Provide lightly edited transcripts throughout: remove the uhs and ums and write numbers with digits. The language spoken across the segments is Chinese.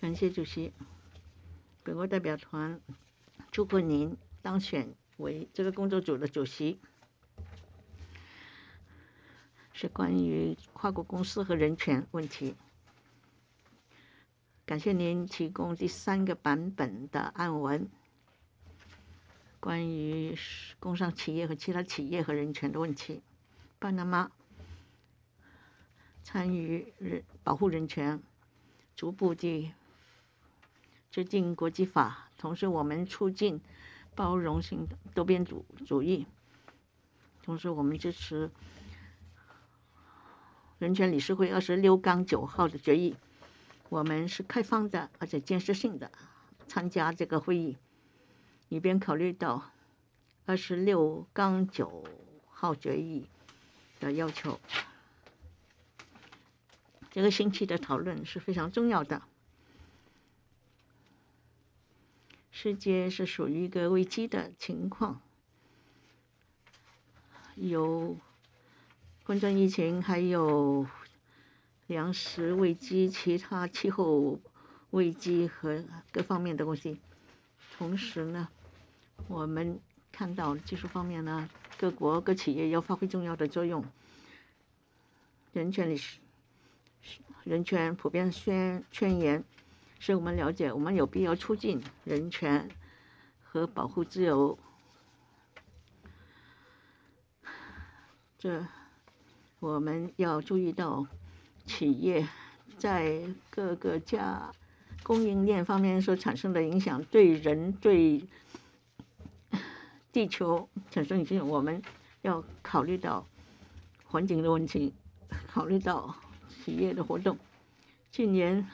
感谢主席，本国代表团祝贺您当选为这个工作组的主席，是关于跨国公司和人权问题。感谢您提供第3个版本的案文，关于工商企业和其他企业和人权的问题。巴拿马参与保护人权，逐步地制定国际法，同时我们促进包容性的多边主义，同时我们支持人权理事会26-9号的决议。我们是开放的而且建设性的参加这个会议，以便考虑到26-9号决议的要求。这个星期的讨论是非常重要的。世界是属于一个危机的情况，有冠状疫情，还有粮食危机、其他气候危机和各方面的东西。同时呢，我们看到技术方面呢，各国各企业要发挥重要的作用。人权普遍宣言使我们了解，我们有必要促进人权和保护自由。我们要注意到企业在各个供应链方面所产生的影响，对人对地球产生影响。我们要考虑到环境的问题，考虑到企业的活动。去年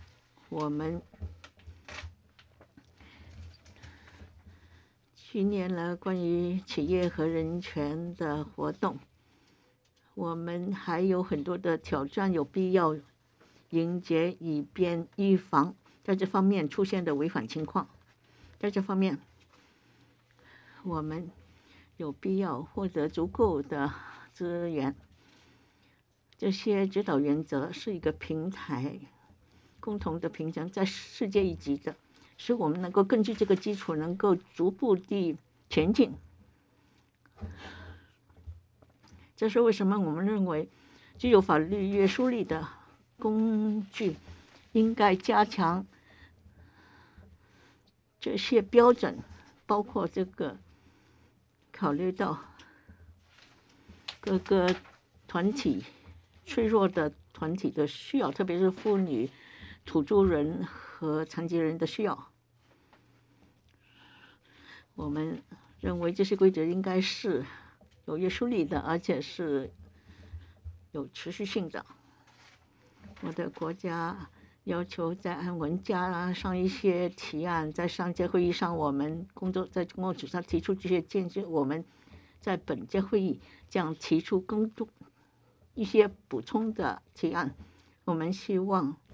呢，关于企业和人权的活动，我们还有很多的挑战，有必要迎接，以便预防在这方面出现的违反情况。在这方面，我们有必要获得足够的资源。这些指导原则是一个平台，共同的平台，在世界一级的，使我们能够根据这个基础，能够逐步地前进。这是为什么我们认为具有法律约束力的工具应该加强这些标准，包括这个考虑到各个团体脆弱的团体的需要，特别是妇女、土著人和残疾人的需要。我们认为这些规则应该是有约束力的，而且是有持续性的。我的国家要求在案文加上一些提案，在上届会议上我们在工作组上提出这些建议，我们在本届会议将提出更多一些补充的提案。我们希望